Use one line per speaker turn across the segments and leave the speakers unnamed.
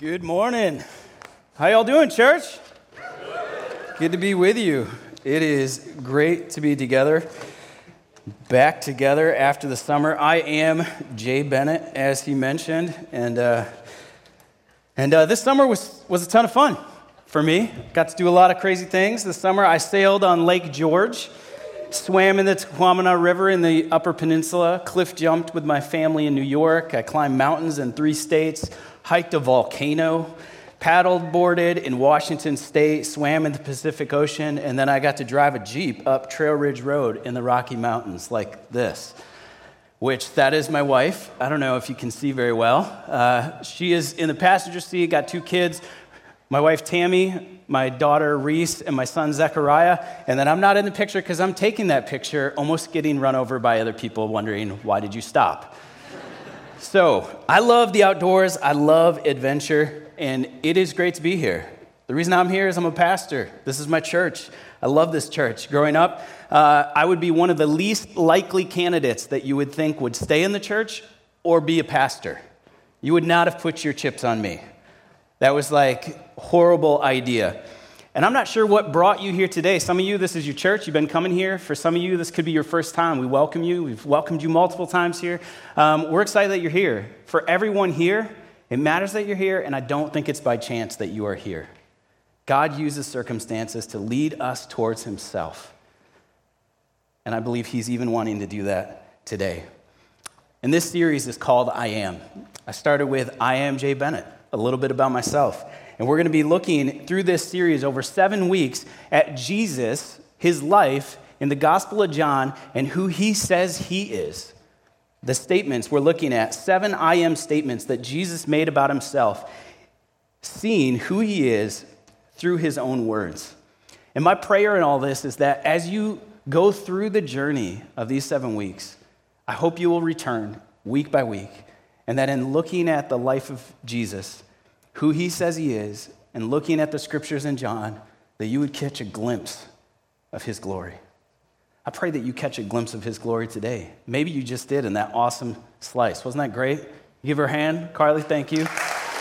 Good morning. How y'all doing, church? Good to be with you. It is great to be together, back together after the summer. I am Jay Bennett, as he mentioned, and this summer was a ton of fun for me. Got to do a lot of crazy things this summer. I sailed on Lake George, swam in the Tahquamenah River in the Upper Peninsula, cliff jumped with my family in New York. I climbed mountains in 3 states, hiked a volcano, paddle boarded in Washington State, swam in the Pacific Ocean, and then I got to drive a Jeep up Trail Ridge Road in the Rocky Mountains like this, which that is my wife. I don't know if you can see very well. She is in the passenger seat, got 2 kids, my wife Tammy, my daughter Reese, and my son Zechariah, and then I'm not in the picture because I'm taking that picture, almost getting run over by other people wondering, why did you stop? So, I love the outdoors, I love adventure, and it is great to be here. The reason I'm here is I'm a pastor. This is my church. I love this church. Growing up, I would be one of the least likely candidates that you would think would stay in the church or be a pastor. You would not have put your chips on me. That was like a horrible idea. And I'm not sure what brought you here today. Some of you, this is your church. You've been coming here. For some of you, this could be your first time. We welcome you. We've welcomed you multiple times here. We're excited that you're here. For everyone here, it matters that you're here, and I don't think it's by chance that you are here. God uses circumstances to lead us towards himself. And I believe he's even wanting to do that today. And this series is called I Am. I started with I Am Jay Bennett, a little bit about myself. And we're going to be looking through this series over 7 weeks at Jesus, his life in the Gospel of John, and who he says he is. The statements we're looking at, 7 I am statements that Jesus made about himself, seeing who he is through his own words. And my prayer in all this is that as you go through the journey of these 7 weeks, I hope you will return week by week, and that in looking at the life of Jesus, who he says he is, and looking at the scriptures in John, that you would catch a glimpse of his glory. I pray that you catch a glimpse of his glory today. Maybe you just did in that awesome slice. Wasn't that great? Give her a hand. Carly, thank you.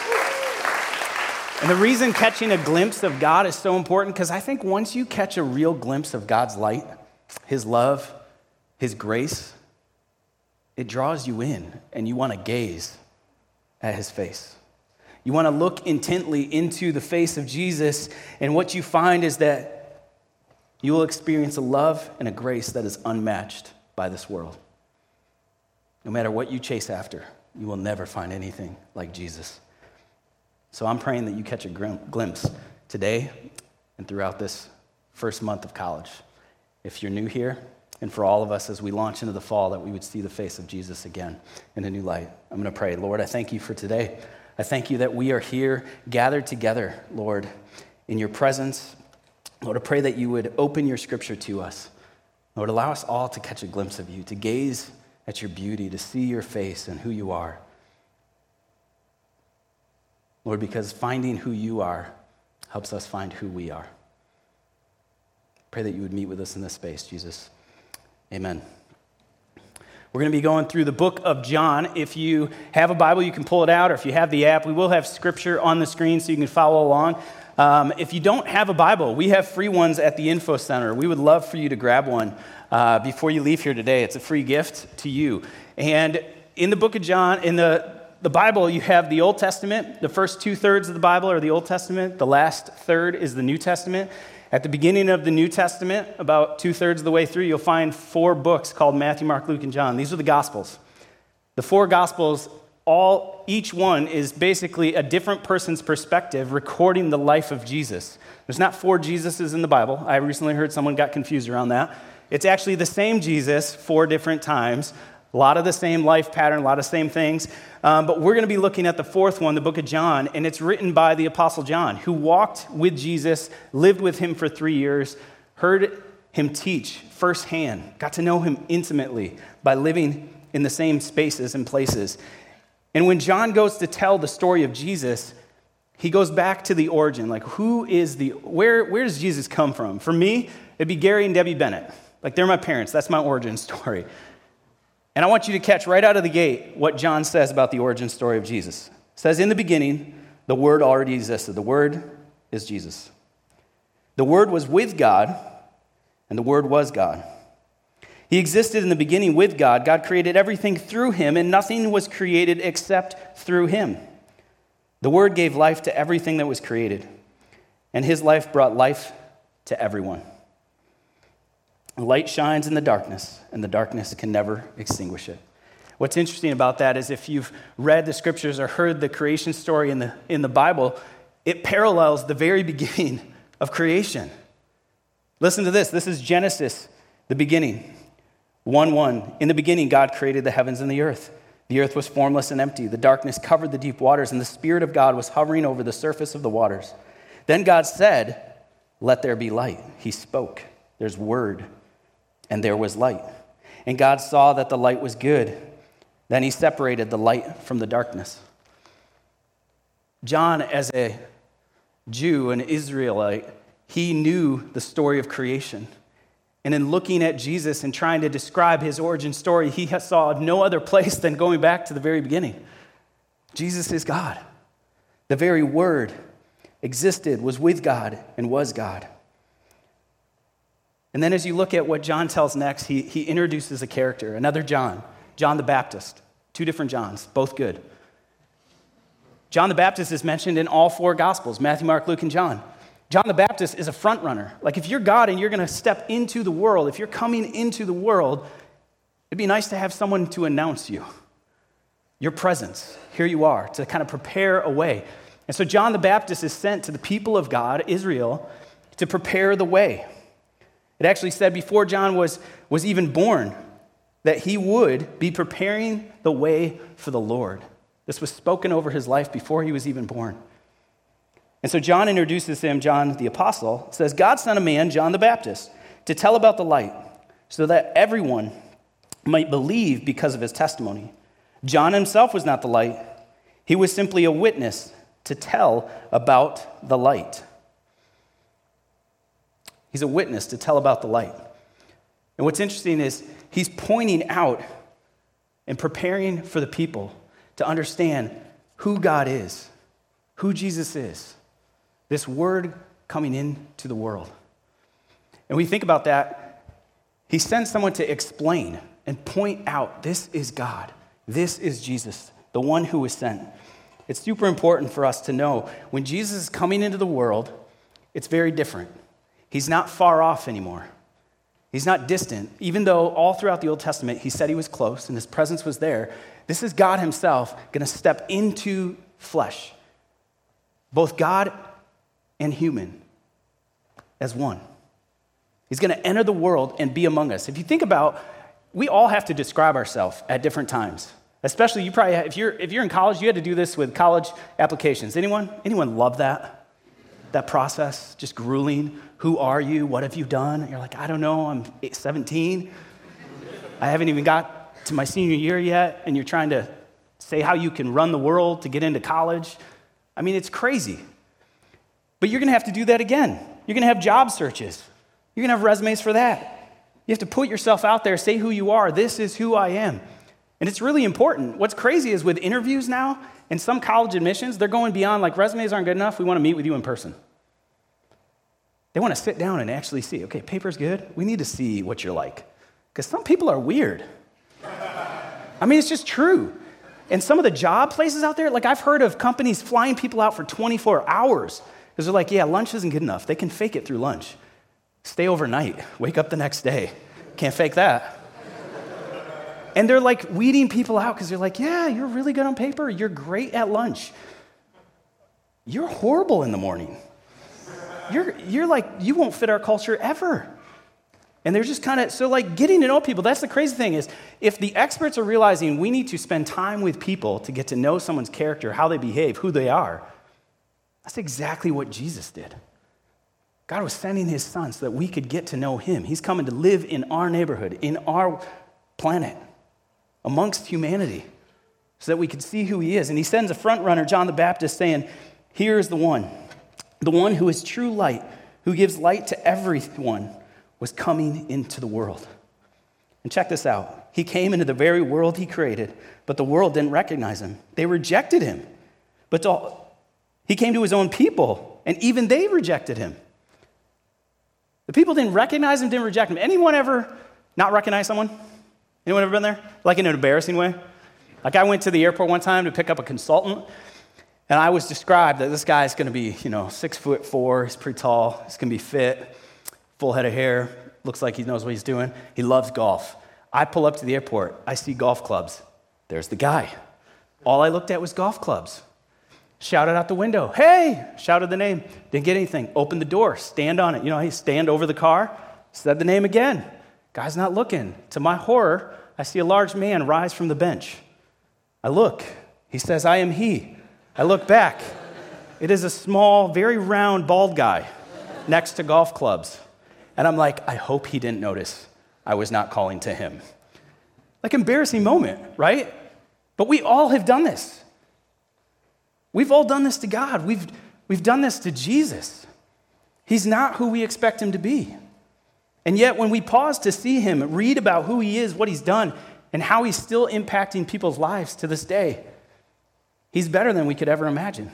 And the reason catching a glimpse of God is so important, because I think once you catch a real glimpse of God's light, his love, his grace, it draws you in, and you want to gaze at his face. You want to look intently into the face of Jesus, and what you find is that you will experience a love and a grace that is unmatched by this world. No matter what you chase after, you will never find anything like Jesus. So I'm praying that you catch a glimpse today and throughout this first month of college. If you're new here, and for all of us as we launch into the fall, that we would see the face of Jesus again in a new light. I'm going to pray. Lord, I thank you for today. I thank you that we are here gathered together, Lord, in your presence. Lord, I pray that you would open your scripture to us. Lord, allow us all to catch a glimpse of you, to gaze at your beauty, to see your face and who you are. Lord, because finding who you are helps us find who we are. Pray that you would meet with us in this space, Jesus. Amen. We're going to be going through the book of John. If you have a Bible, you can pull it out, or if you have the app, we will have scripture on the screen so you can follow along. If you don't have a Bible, we have free ones at the Info Center. We would love for you to grab one before you leave here today. It's a free gift to you. And in the book of John, in the Bible, you have the Old Testament. The first 2/3 of the Bible are the Old Testament. The last third is the New Testament. At the beginning of the New Testament, about 2/3 of the way through, you'll find 4 books called Matthew, Mark, Luke, and John. These are the Gospels. The 4 Gospels, each one is basically a different person's perspective recording the life of Jesus. There's not 4 Jesuses in the Bible. I recently heard someone got confused around that. It's actually the same Jesus 4 different times. A lot of the same life pattern, a lot of same things. But we're going to be looking at the 4th one, the book of John, and it's written by the Apostle John, who walked with Jesus, lived with him for 3 years, heard him teach firsthand, got to know him intimately by living in the same spaces and places. And when John goes to tell the story of Jesus, he goes back to the origin. Like, where does Jesus come from? For me, it'd be Gary and Debbie Bennett. Like, they're my parents. That's my origin story. And I want you to catch right out of the gate what John says about the origin story of Jesus. It says, in the beginning the Word already existed. The Word is Jesus. The Word was with God, and the Word was God. He existed in the beginning with God. God created everything through him, and nothing was created except through him. The Word gave life to everything that was created, and his life brought life to everyone. Light shines in the darkness, and the darkness can never extinguish it. What's interesting about that is if you've read the scriptures or heard the creation story in the Bible, it parallels the very beginning of creation. Listen to this. This is Genesis, the beginning. 1:1. In the beginning, God created the heavens and the earth. The earth was formless and empty. The darkness covered the deep waters, and the Spirit of God was hovering over the surface of the waters. Then God said, "Let there be light." He spoke. There's word, and there was light. And God saw that the light was good. Then he separated the light from the darkness. John, as a Jew, an Israelite, he knew the story of creation. And in looking at Jesus and trying to describe his origin story, he saw no other place than going back to the very beginning. Jesus is God. The very Word existed, was with God, and was God. And then as you look at what John tells next, he introduces a character, another John, John the Baptist. Two different Johns, both good. John the Baptist is mentioned in all four Gospels, Matthew, Mark, Luke, and John. John the Baptist is a front runner. Like if you're God and you're going to step into the world, if you're coming into the world, it'd be nice to have someone to announce you. Your presence, here you are, to kind of prepare a way. And so John the Baptist is sent to the people of God, Israel, to prepare the way. It actually said before John was even born that he would be preparing the way for the Lord. This was spoken over his life before he was even born. And so John introduces him, John the Apostle, says, God sent a man, John the Baptist, to tell about the light so that everyone might believe because of his testimony. John himself was not the light. He was simply a witness to tell about the light. He's a witness to tell about the light. And what's interesting is he's pointing out and preparing for the people to understand who God is, who Jesus is, this Word coming into the world. And we think about that, he sends someone to explain and point out, this is God, this is Jesus, the one who was sent. It's super important for us to know when Jesus is coming into the world, it's very different. He's not far off anymore. He's not distant. Even though all throughout the Old Testament, he said he was close and his presence was there, this is God himself going to step into flesh, both God and human as one. He's going to enter the world and be among us. If you think about, we all have to describe ourselves at different times. Especially you probably, if you're in college, you had to do this with college applications. Anyone love that? That process, just grueling. Who are you? What have you done? You're like, I don't know, I'm 17. I haven't even got to my senior year yet, and you're trying to say how you can run the world to get into college. I mean, it's crazy. But you're going to have to do that again. You're going to have job searches. You're going to have resumes for that. You have to put yourself out there, say who you are. This is who I am. And it's really important. What's crazy is with interviews now, and some college admissions, they're going beyond, like, resumes aren't good enough. We want to meet with you in person. They want to sit down and actually see, okay, paper's good. We need to see what you're like. Because some people are weird. I mean, it's just true. And some of the job places out there, like I've heard of companies flying people out for 24 hours. Because they're like, yeah, lunch isn't good enough. They can fake it through lunch. Stay overnight. Wake up the next day. Can't fake that. And they're like weeding people out because they're like, yeah, you're really good on paper. You're great at lunch. You're horrible in the morning. You're like, you won't fit our culture ever. And they're just kind of, so like getting to know people, that's the crazy thing is, if the experts are realizing we need to spend time with people to get to know someone's character, how they behave, who they are, that's exactly what Jesus did. God was sending his son so that we could get to know him. He's coming to live in our neighborhood, in our planet, amongst humanity, so that we could see who he is. And he sends a front runner, John the Baptist, saying, here is the one who is true light, who gives light to everyone, was coming into the world. And check this out. He came into the very world he created, but the world didn't recognize him. They rejected him. But He came to his own people, and even they rejected him. The people didn't recognize him, didn't reject him. Anyone ever not recognize someone? Anyone ever been there? Like in an embarrassing way? Like I went to the airport one time to pick up a consultant, and I was described that this guy's going to be, 6'4", he's pretty tall, he's going to be fit, full head of hair, looks like he knows what he's doing. He loves golf. I pull up to the airport, I see golf clubs. There's the guy. All I looked at was golf clubs. Shouted out the window, hey, shouted the name, didn't get anything. Opened the door, stand on it. He stand over the car, said the name again. Guy's not looking. To my horror, I see a large man rise from the bench. I look. He says, I am he. I look back. It is a small, very round, bald guy next to golf clubs. And I'm like, I hope he didn't notice I was not calling to him. Like, embarrassing moment, right? But we all have done this. We've all done this to God. We've done this to Jesus. He's not who we expect him to be. And yet, when we pause to see him, read about who he is, what he's done, and how he's still impacting people's lives to this day, he's better than we could ever imagine.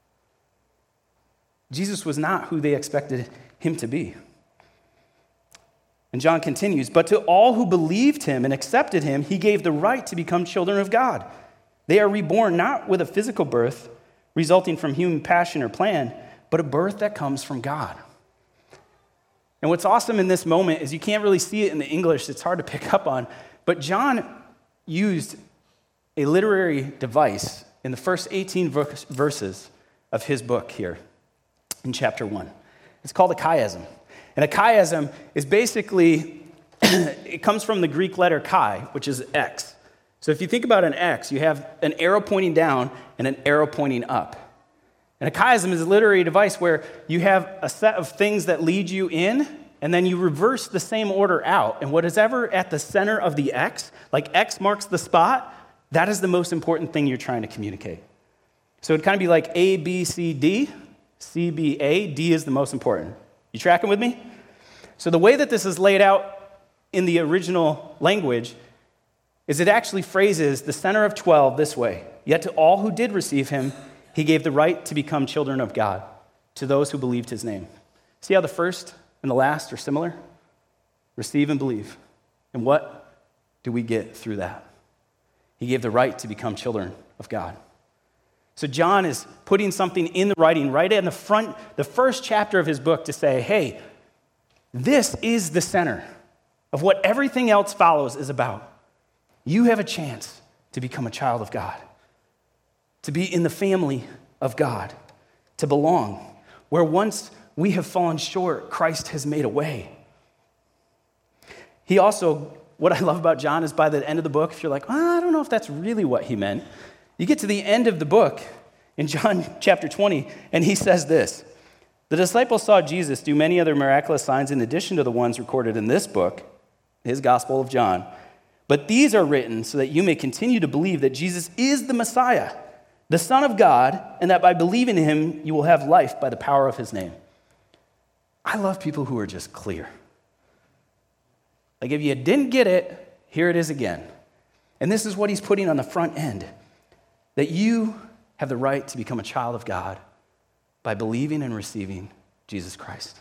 Jesus was not who they expected him to be. And John continues, but to all who believed him and accepted him, he gave the right to become children of God. They are reborn not with a physical birth resulting from human passion or plan, but a birth that comes from God. And what's awesome in this moment is you can't really see it in the English. It's hard to pick up on. But John used a literary device in the first 18 verses of his book here in chapter 1. It's called a chiasm. And a chiasm is basically, it comes from the Greek letter chi, which is X. So if you think about an X, you have an arrow pointing down and an arrow pointing up. And a chiasm is a literary device where you have a set of things that lead you in, and then you reverse the same order out. And what is ever at the center of the X, like X marks the spot, that is the most important thing you're trying to communicate. So it'd kind of be like A, B, C, D, C, B, A, D is the most important. You tracking with me? So the way that this is laid out in the original language is it actually phrases the center of 12 this way. Yet to all who did receive him, he gave the right to become children of God, to those who believed his name. See how the first and the last are similar? Receive and believe. And what do we get through that? He gave the right to become children of God. So John is putting something in the writing right in the front, the first chapter of his book to say, hey, this is the center of what everything else follows is about. You have a chance to become a child of God, to be in the family of God, to belong. Where once we have fallen short, Christ has made a way. He also, what I love about John is by the end of the book, if you're like, I don't know if that's really what he meant, you get to the end of the book in John chapter 20, and he says this, the disciples saw Jesus do many other miraculous signs in addition to the ones recorded in this book, his Gospel of John. But these are written so that you may continue to believe that Jesus is the Messiah, the Son of God, and that by believing in him, you will have life by the power of his name. I love people who are just clear. Like if you didn't get it, here it is again. And this is what he's putting on the front end, that you have the right to become a child of God by believing and receiving Jesus Christ.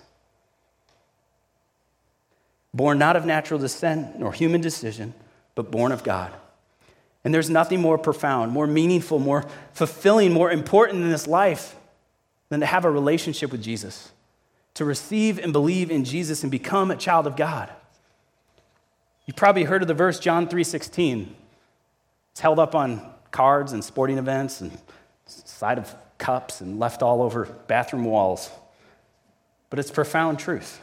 Born not of natural descent nor human decision, but born of God. And there's nothing more profound, more meaningful, more fulfilling, more important in this life than to have a relationship with Jesus, to receive and believe in Jesus and become a child of God. You've probably heard of the verse John 3:16. It's held up on cards and sporting events and side of cups and left all over bathroom walls. But it's profound truth.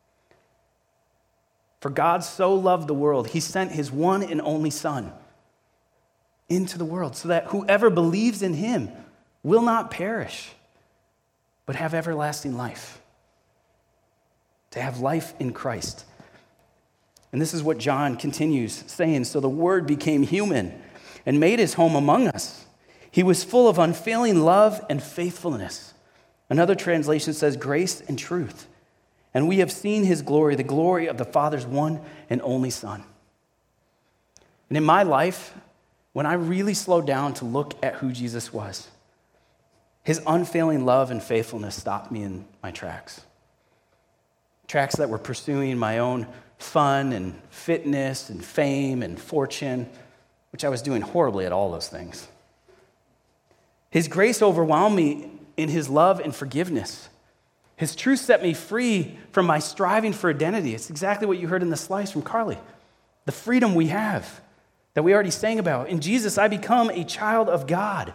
For God so loved the world, he sent his one and only Son into the world so that whoever believes in him will not perish, but have everlasting life. To have life in Christ. And this is what John continues saying, so the Word became human and made his home among us. He was full of unfailing love and faithfulness. Another translation says grace and truth. And we have seen his glory, the glory of the Father's one and only Son. And in my life, when I really slowed down to look at who Jesus was, His unfailing love and faithfulness stopped me in my tracks. Tracks that were pursuing my own fun and fitness and fame and fortune, which I was doing horribly at all those things. His grace overwhelmed me in his love and forgiveness. His truth set me free from my striving for identity. It's exactly what you heard in the slice from Carly. The freedom we have that we already sang about. In Jesus, I become a child of God.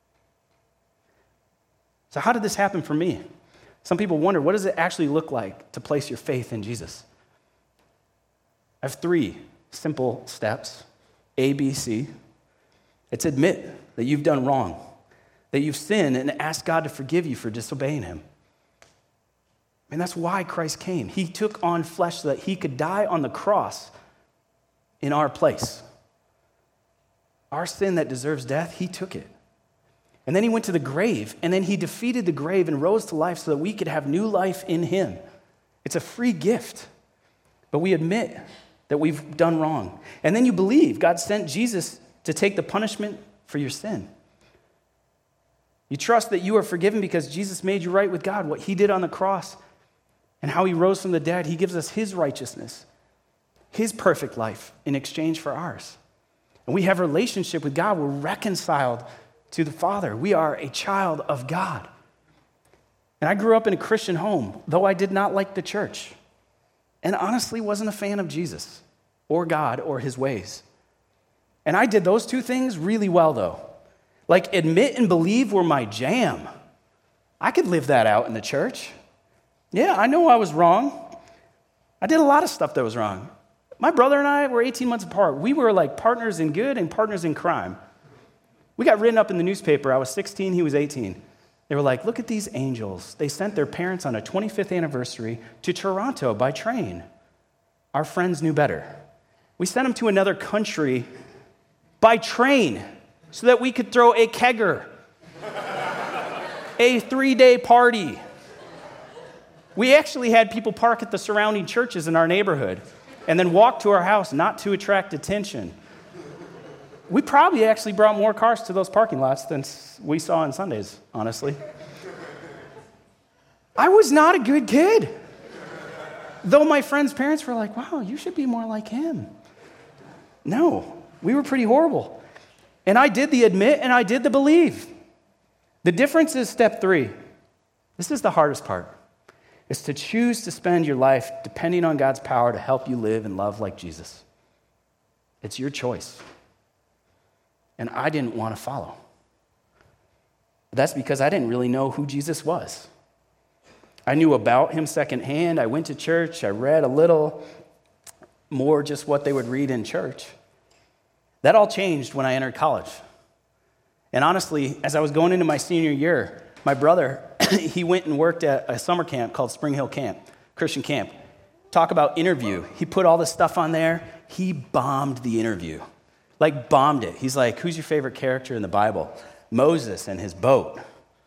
So how did this happen for me? Some people wonder, what does it actually look like to place your faith in Jesus? I have 3 simple steps, A, B, C. It's admit that you've done wrong, that you've sinned, and ask God to forgive you for disobeying him. And that's why Christ came. He took on flesh so that he could die on the cross in our place. Our sin that deserves death, he took it. And then he went to the grave, and then he defeated the grave and rose to life so that we could have new life in him. It's a free gift, but we admit that we've done wrong. And then you believe God sent Jesus to take the punishment for your sin. You trust that you are forgiven because Jesus made you right with God, what he did on the cross and how he rose from the dead. He gives us his righteousness, his perfect life in exchange for ours. And we have a relationship with God. We're reconciled to the Father. We are a child of God. And I grew up in a Christian home, though I did not like the church, and honestly wasn't a fan of Jesus or God or his ways. And I did those 2 things really well, though. Like admit and believe were my jam. I could live that out in the church. Yeah, I know I was wrong. I did a lot of stuff that was wrong. My brother and I were 18 months apart. We were like partners in good and partners in crime. We got written up in the newspaper. I was 16, he was 18. They were like, look at these angels. They sent their parents on a 25th anniversary to Toronto by train. Our friends knew better. We sent them to another country by train so that we could throw a kegger, a 3-day party. We actually had people park at the surrounding churches in our neighborhood and then walk to our house not to attract attention. We probably actually brought more cars to those parking lots than we saw on Sundays, honestly. I was not a good kid. Though my friends' parents were like, wow, you should be more like him. No, we were pretty horrible. And I did the admit and I did the believe. The difference is step 3. This is the hardest part. It's to choose to spend your life depending on God's power to help you live and love like Jesus. It's your choice. And I didn't want to follow. That's because I didn't really know who Jesus was. I knew about him secondhand. I went to church. I read a little more just what they would read in church. That all changed when I entered college. And honestly, as I was going into my senior year, my brother, he went and worked at a summer camp called Spring Hill Camp, Christian camp. Talk about interview. He put all this stuff on there. He bombed the interview. Like bombed it. He's like, who's your favorite character in the Bible? Moses and his boat.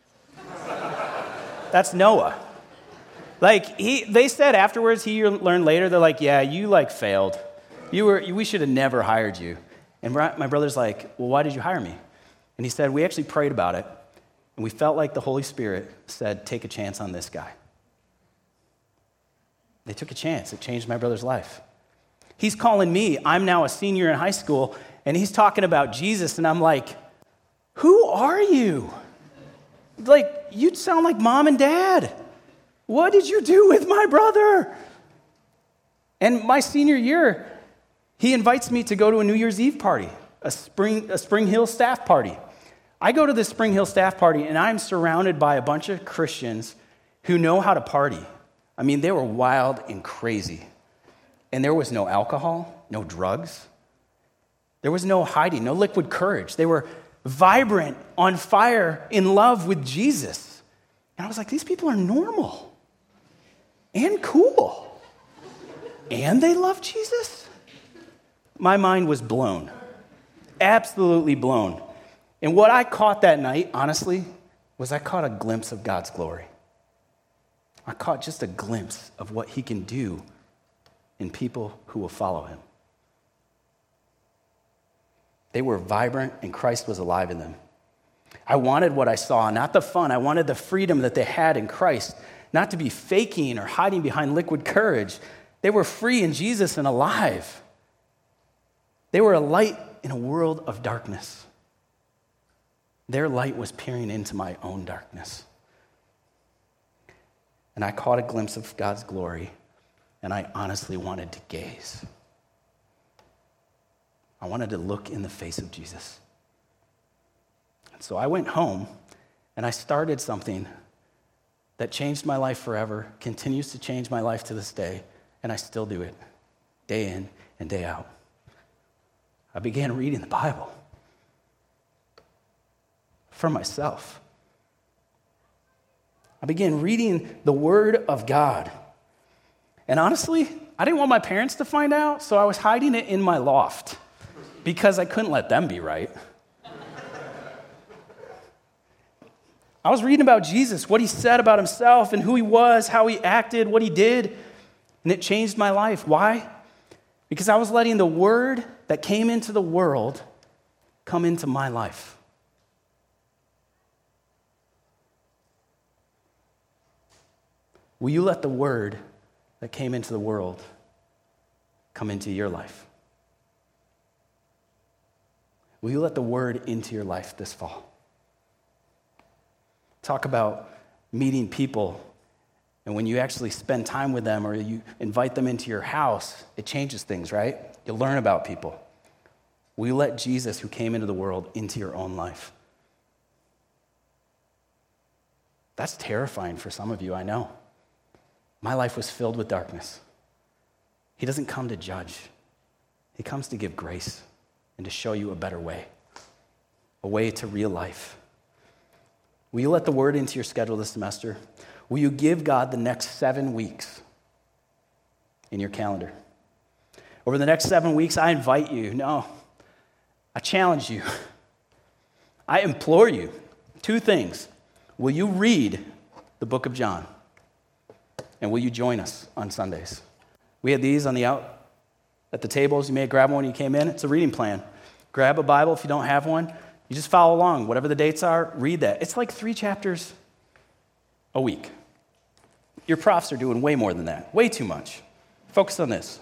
That's Noah. Like they said afterwards, he learned later, they're like, yeah, you like failed. We should have never hired you. And my brother's like, well, why did you hire me? And he said, we actually prayed about it, and we felt like the Holy Spirit said, take a chance on this guy. They took a chance. It changed my brother's life. He's calling me. I'm now a senior in high school, and he's talking about Jesus, and I'm like, who are you? Like, you sound like mom and dad. What did you do with my brother? And my senior year, he invites me to go to a New Year's Eve party, a Spring Hill staff party. I go to this Spring Hill staff party, and I'm surrounded by a bunch of Christians who know how to party. I mean, they were wild and crazy. And there was no alcohol, no drugs. There was no hiding, no liquid courage. They were vibrant, on fire, in love with Jesus. And I was like, these people are normal and cool. And they love Jesus? My mind was blown, absolutely blown. And what I caught that night, honestly, was I caught a glimpse of God's glory. I caught just a glimpse of what he can do in people who will follow him. They were vibrant, and Christ was alive in them. I wanted what I saw, not the fun. I wanted the freedom that they had in Christ, not to be faking or hiding behind liquid courage. They were free in Jesus and alive. They were a light in a world of darkness. Their light was peering into my own darkness. And I caught a glimpse of God's glory, and I honestly wanted to gaze. I wanted to look in the face of Jesus. And so I went home, and I started something that changed my life forever, continues to change my life to this day, and I still do it, day in and day out. I began reading the Bible for myself. I began reading the Word of God. And honestly, I didn't want my parents to find out, so I was hiding it in my loft because I couldn't let them be right. I was reading about Jesus, what he said about himself and who he was, how he acted, what he did, and it changed my life. Why? Because I was letting the Word that came into the world come into my life. Will you let the Word that came into the world come into your life? Will you let the Word into your life this fall? Talk about meeting people, and when you actually spend time with them or you invite them into your house, it changes things, right? You learn about people. Will you let Jesus, who came into the world, into your own life? That's terrifying for some of you, I know. My life was filled with darkness. He doesn't come to judge. He comes to give grace and to show you a better way, a way to real life. Will you let the Word into your schedule this semester? Will you give God the next 7 weeks in your calendar? Over the next 7 weeks, I invite you, I challenge you, I implore you, 2 things. Will you read the book of John? And will you join us on Sundays? We had these on the out at the tables. You may have grabbed one when you came in. It's a reading plan. Grab a Bible if you don't have one. You just follow along. Whatever the dates are, read that. It's like 3 chapters a week. Your profs are doing way more than that. Way too much. Focus on this.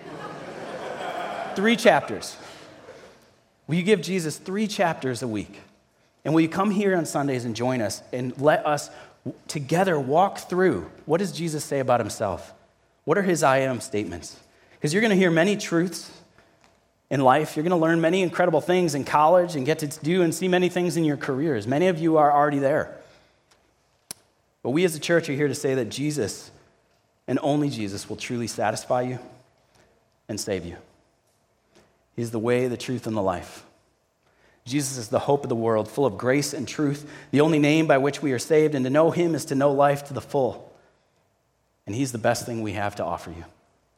3 chapters. Will you give Jesus 3 chapters a week? And will you come here on Sundays and join us and let us together walk through what does Jesus say about himself? What are his I am statements? Because you're going to hear many truths in life. You're going to learn many incredible things in college and get to do and see many things in your careers. Many of you are already there. But we as a church are here to say that Jesus and only Jesus will truly satisfy you and save you. He's the way, the truth, and the life. Jesus is the hope of the world, full of grace and truth, the only name by which we are saved, and to know him is to know life to the full. And he's the best thing we have to offer you.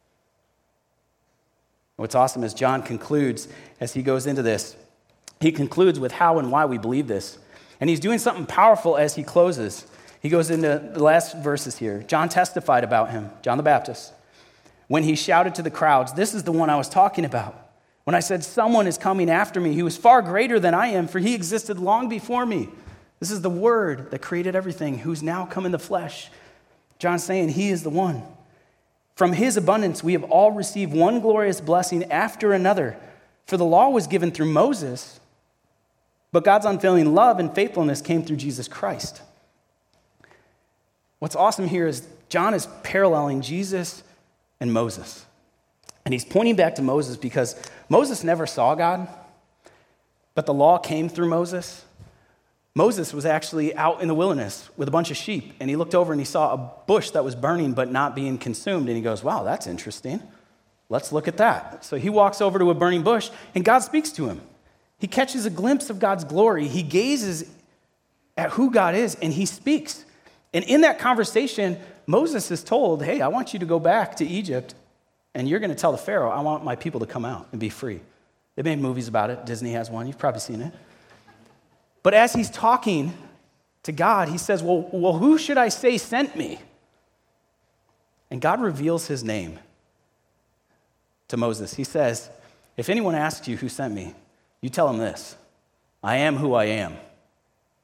What's awesome is John concludes, as he goes into this, he concludes with how and why we believe this. And he's doing something powerful as he closes. He goes into the last verses here. John testified about him, John the Baptist, when he shouted to the crowds, "This is the one I was talking about. When I said, 'Someone is coming after me, he was far greater than I am, for he existed long before me.' This is the Word that created everything, who's now come in the flesh." John's saying he is the one. From his abundance, we have all received one glorious blessing after another. For the law was given through Moses, but God's unfailing love and faithfulness came through Jesus Christ. What's awesome here is John is paralleling Jesus and Moses. And he's pointing back to Moses because Moses never saw God, but the law came through Moses. Moses was actually out in the wilderness with a bunch of sheep, and he looked over and he saw a bush that was burning but not being consumed, and he goes, "Wow, that's interesting. Let's look at that." So he walks over to a burning bush, and God speaks to him. He catches a glimpse of God's glory. He gazes at who God is, and he speaks. And in that conversation, Moses is told, "Hey, I want you to go back to Egypt, and you're going to tell the Pharaoh, I want my people to come out and be free." They made movies about it. Disney has one. You've probably seen it. But as he's talking to God, he says, well, who should I say sent me? And God reveals his name to Moses. He says, "If anyone asks you who sent me, you tell him this: I am who I am."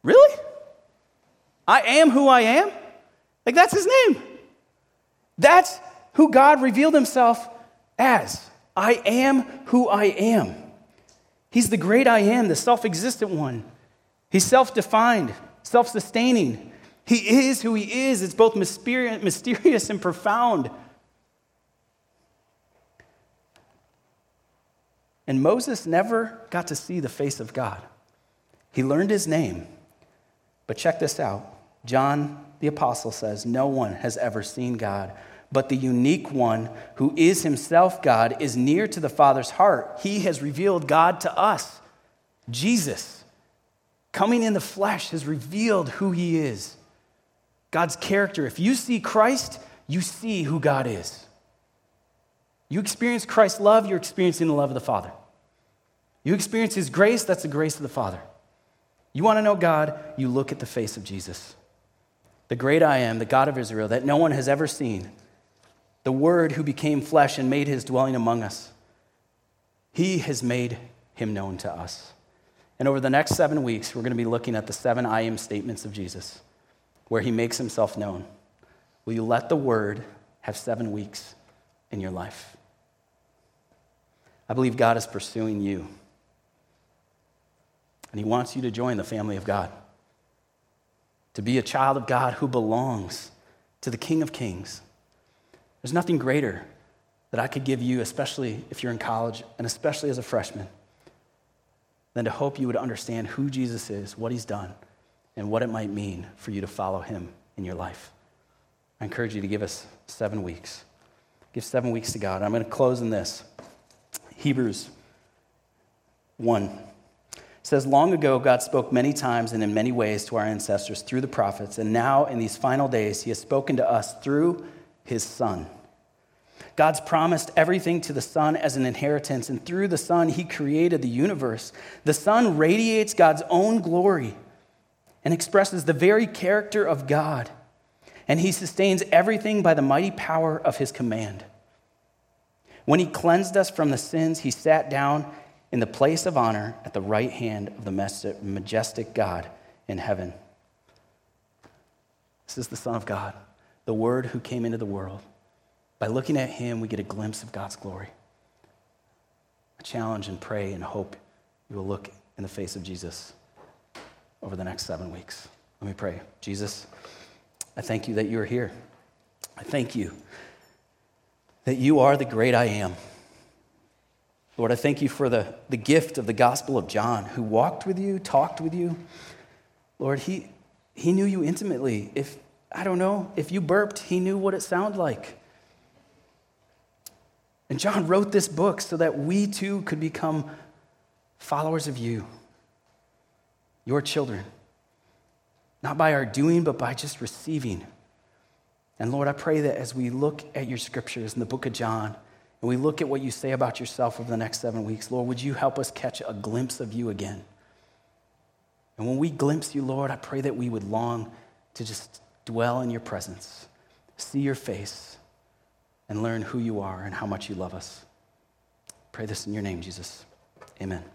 Really? I am who I am? Like, that's his name. That's who God revealed himself as. I am who I am. He's the great I am, the self-existent one. He's self-defined, self-sustaining. He is who he is. It's both mysterious and profound. And Moses never got to see the face of God. He learned his name. But check this out. John the Apostle says, no one has ever seen God, but the unique one who is himself God is near to the Father's heart. He has revealed God to us. Jesus, coming in the flesh, has revealed who he is. God's character. If you see Christ, you see who God is. You experience Christ's love, you're experiencing the love of the Father. You experience his grace, that's the grace of the Father. You want to know God, you look at the face of Jesus. The great I am, the God of Israel, that no one has ever seen. The Word who became flesh and made his dwelling among us. He has made him known to us. And over the next 7 weeks, we're going to be looking at the 7 I am statements of Jesus, where he makes himself known. Will you let the Word have 7 weeks in your life? I believe God is pursuing you. And he wants you to join the family of God. To be a child of God who belongs to the King of Kings. There's nothing greater that I could give you, especially if you're in college and especially as a freshman, than to hope you would understand who Jesus is, what he's done, and what it might mean for you to follow him in your life. I encourage you to give us 7 weeks. Give 7 weeks to God. I'm going to close in this. Hebrews 1. It says, long ago, God spoke many times and in many ways to our ancestors through the prophets, and now in these final days, he has spoken to us through his Son. God's promised everything to the Son as an inheritance, and through the Son, he created the universe. The Son radiates God's own glory and expresses the very character of God, and he sustains everything by the mighty power of his command. When he cleansed us from the sins, he sat down in the place of honor at the right hand of the majestic God in heaven. This is the Son of God, the Word who came into the world. By looking at him, we get a glimpse of God's glory. I challenge and pray and hope you will look in the face of Jesus over the next 7 weeks. Let me pray. Jesus, I thank you that you are here. I thank you that you are the great I am. Lord, I thank you for the gift of the Gospel of John, who walked with you, talked with you. Lord, he knew you intimately. If you burped, he knew what it sounded like. And John wrote this book so that we too could become followers of you, your children. Not by our doing, but by just receiving. And Lord, I pray that as we look at your scriptures in the book of John, and we look at what you say about yourself over the next 7 weeks, Lord, would you help us catch a glimpse of you again? And when we glimpse you, Lord, I pray that we would long to just dwell in your presence, see your face, and learn who you are and how much you love us. Pray this in your name, Jesus. Amen.